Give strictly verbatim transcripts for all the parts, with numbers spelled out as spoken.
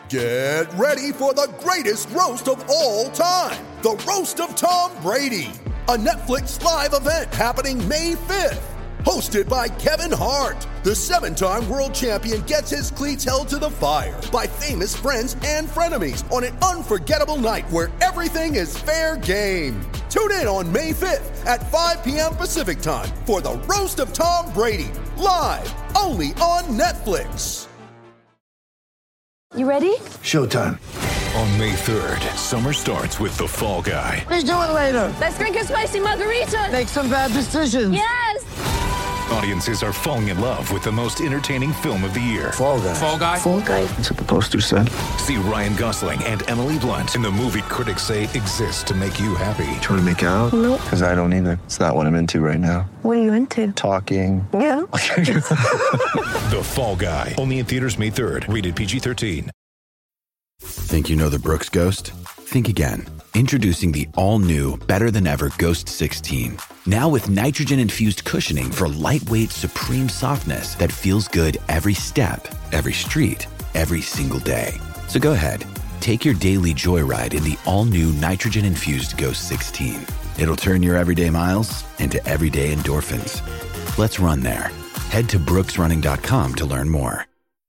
Get ready for the greatest roast of all time, the Roast of Tom Brady, a Netflix live event happening May fifth. Hosted by Kevin Hart, the seven-time world champion gets his cleats held to the fire by famous friends and frenemies on an unforgettable night where everything is fair game. Tune in on May fifth at five p.m. Pacific time for the Roast of Tom Brady, live only on Netflix. You ready? Showtime. On May third, summer starts with The Fall Guy. Let's do it later. Let's drink a spicy margarita. Make some bad decisions. Yes! Audiences are falling in love with the most entertaining film of the year. Fall Guy. Fall Guy? Fall guy. That's what the poster said. See Ryan Gosling and Emily Blunt in the movie critics say exists to make you happy. Trying to make it out? Nope. Because I don't either. It's not what I'm into right now. What are you into? Talking. Yeah. The Fall Guy. Only in theaters May third. Rated P G thirteen. Think you know the Brooks Ghost? Think again. Introducing the all-new, better-than-ever Ghost sixteen. Now with nitrogen-infused cushioning for lightweight, supreme softness that feels good every step, every street, every single day. So go ahead, take your daily joyride in the all-new nitrogen-infused Ghost sixteen. It'll turn your everyday miles into everyday endorphins. Let's run there. Head to brooks running dot com to learn more.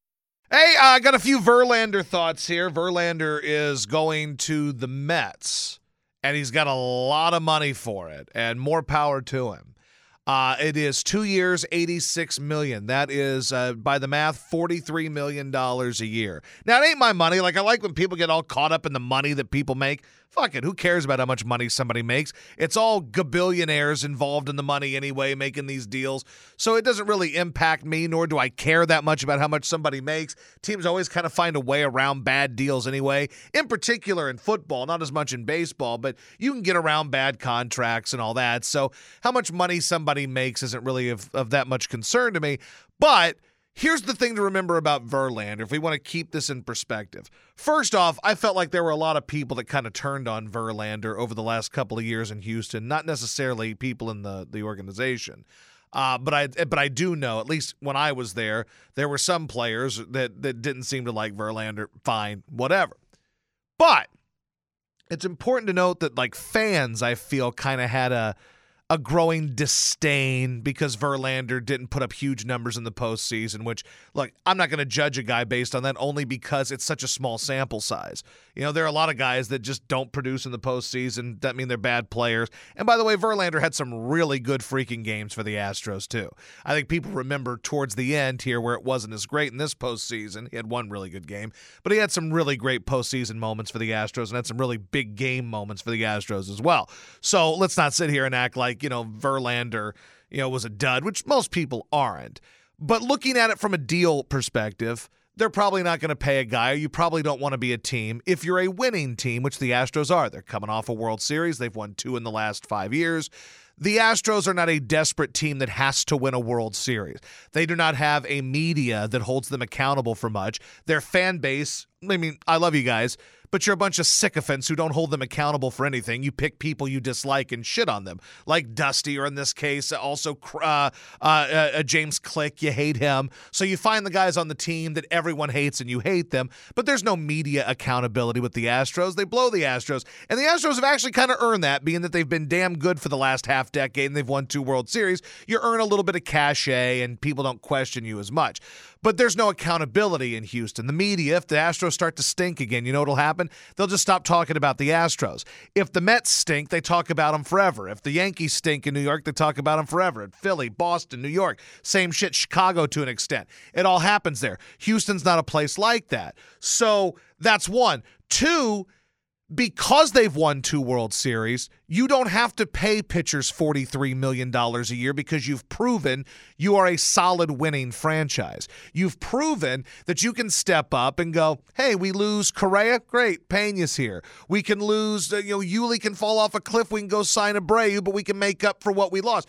Hey, I uh, got a few Verlander thoughts here. Verlander is going to the Mets, and he's got a lot of money for it, and more power to him. Uh, it is two years, eighty-six million dollars. That is, uh, by the math, forty-three million dollars a year. Now, it ain't my money. Like, I like when people get all caught up in the money that people make. Fuck it. Who cares about how much money somebody makes? It's all gabillionaires involved in the money anyway, making these deals. So it doesn't really impact me, nor do I care that much about how much somebody makes. Teams always kind of find a way around bad deals anyway, in particular in football, not as much in baseball, but you can get around bad contracts and all that. So how much money somebody makes isn't really of, of that much concern to me. But here's the thing to remember about Verlander, if we want to keep this in perspective. First off, I felt like there were a lot of people that kind of turned on Verlander over the last couple of years in Houston, not necessarily people in the, the organization. Uh, but I but I do know, at least when I was there, there were some players that, that didn't seem to like Verlander. Fine, whatever. But it's important to note that, like, fans, I feel, kind of had a a growing disdain because Verlander didn't put up huge numbers in the postseason, which, look, I'm not going to judge a guy based on that only because it's such a small sample size. You know, there are a lot of guys that just don't produce in the postseason. That mean they're bad players. And by the way, Verlander had some really good freaking games for the Astros, too. I think people remember towards the end here where it wasn't as great in this postseason. He had one really good game, but he had some really great postseason moments for the Astros and had some really big game moments for the Astros as well. So let's not sit here and act like, you know, Verlander, you know, was a dud, which most people aren't. But looking at it from a deal perspective, they're probably not going to pay a guy. You probably don't want to be a team. If you're a winning team, which the Astros are, they're coming off a World Series. They've won two in the last five years. The Astros are not a desperate team that has to win a World Series. They do not have a media that holds them accountable for much. Their fan base, I mean, I love you guys, but you're a bunch of sycophants who don't hold them accountable for anything. You pick people you dislike and shit on them, like Dusty, or in this case, also uh, uh, uh, James Click. You hate him. So you find the guys on the team that everyone hates and you hate them, but there's no media accountability with the Astros. They blow the Astros, and the Astros have actually kind of earned that, being that they've been damn good for the last half decade and they've won two World Series. You earn a little bit of cachet and people don't question you as much. But there's no accountability in Houston. The media, if the Astros start to stink again, you know what'll happen? They'll just stop talking about the Astros. If the Mets stink, they talk about them forever. If the Yankees stink in New York, they talk about them forever. At Philly, Boston, New York, same shit, Chicago to an extent. It all happens there. Houston's not a place like that. So that's one. Two, because they've won two World Series, you don't have to pay pitchers forty-three million dollars a year because you've proven you are a solid winning franchise. You've proven that you can step up and go, hey, we lose Correa? Great, Pena's here. We can lose, uh, you know, Yuli can fall off a cliff. We can go sign Abreu, but we can make up for what we lost.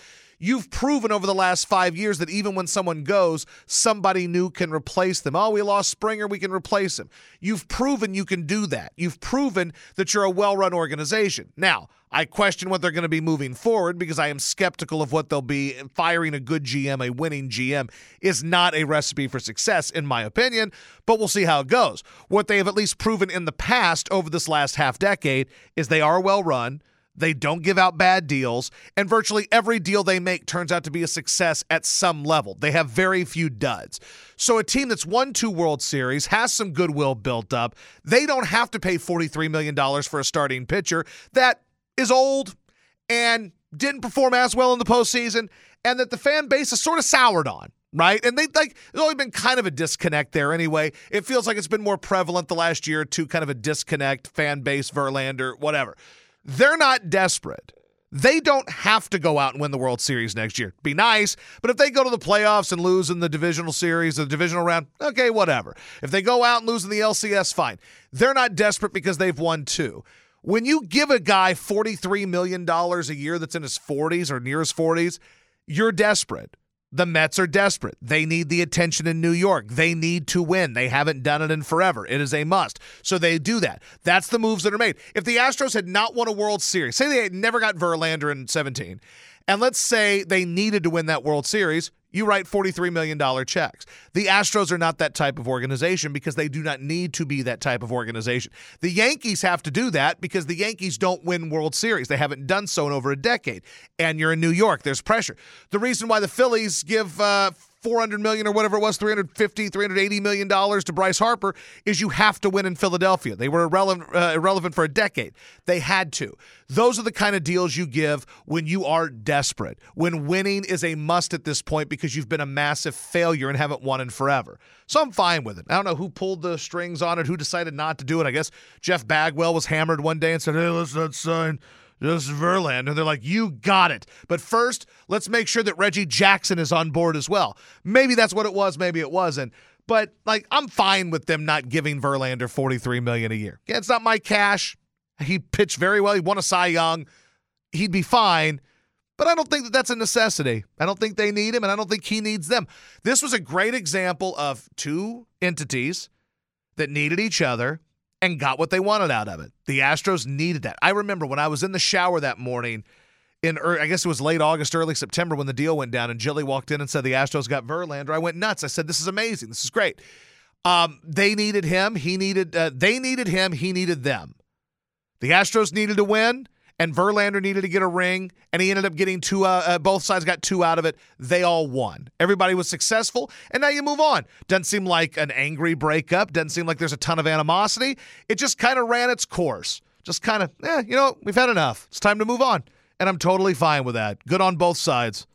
You've proven over the last five years that even when someone goes, somebody new can replace them. Oh, we lost Springer, we can replace him. You've proven you can do that. You've proven that you're a well-run organization. Now, I question what they're going to be moving forward because I am skeptical of what they'll be. Firing a good G M, a winning G M, is not a recipe for success, in my opinion, but we'll see how it goes. What they have at least proven in the past over this last half decade is they are well-run. They don't give out bad deals, and virtually every deal they make turns out to be a success at some level. They have very few duds. So a team that's won two World Series, has some goodwill built up, they don't have to pay forty-three million dollars for a starting pitcher that is old and didn't perform as well in the postseason, and that the fan base is sort of soured on. Right? And they like there's only been kind of a disconnect there anyway. It feels like it's been more prevalent the last year or two, kind of a disconnect, fan base, Verlander, whatever. They're not desperate. They don't have to go out and win the World Series next year. Be nice, but if they go to the playoffs and lose in the divisional series, the divisional round, okay, whatever. If they go out and lose in the L C S, fine. They're not desperate because they've won two. When you give a guy forty-three million dollars a year that's in his forties or near his forties, you're desperate. The Mets are desperate. They need the attention in New York. They need to win. They haven't done it in forever. It is a must. So they do that. That's the moves that are made. If the Astros had not won a World Series, say they had never got Verlander in seventeen, and let's say they needed to win that World Series, you write forty-three million dollars checks. The Astros are not that type of organization because they do not need to be that type of organization. The Yankees have to do that because the Yankees don't win World Series. They haven't done so in over a decade. And you're in New York. There's pressure. The reason why the Phillies give uh, four hundred million dollars or whatever it was, three hundred fifty, three hundred eighty million dollars to Bryce Harper is you have to win in Philadelphia. They were irrelevant, uh, irrelevant for a decade. They had to. Those are the kind of deals you give when you are desperate, when winning is a must at this point because you've been a massive failure and haven't won in forever. So I'm fine with it. I don't know who pulled the strings on it, who decided not to do it. I guess Jeff Bagwell was hammered one day and said, hey, let's not sign just Verlander. And they're like, you got it. But first, let's make sure that Reggie Jackson is on board as well. Maybe that's what it was. Maybe it wasn't. But, like, I'm fine with them not giving Verlander forty-three million dollars a year. Yeah, it's not my cash. He pitched very well. He won a Cy Young. He'd be fine. But I don't think that that's a necessity. I don't think they need him, and I don't think he needs them. This was a great example of two entities that needed each other and got what they wanted out of it. The Astros needed that. I remember when I was in the shower that morning, in I guess it was late August, early September when the deal went down, and Jilly walked in and said the Astros got Verlander. I went nuts. I said, this is amazing. This is great. Um, they needed him. He needed. Uh, they needed him. He needed them. The Astros needed to win, and Verlander needed to get a ring, and he ended up getting two. Uh, uh, both sides got two out of it. They all won. Everybody was successful, and now you move on. Doesn't seem like an angry breakup. Doesn't seem like there's a ton of animosity. It just kind of ran its course. Just kind of, eh, you know, we've had enough. It's time to move on, and I'm totally fine with that. Good on both sides.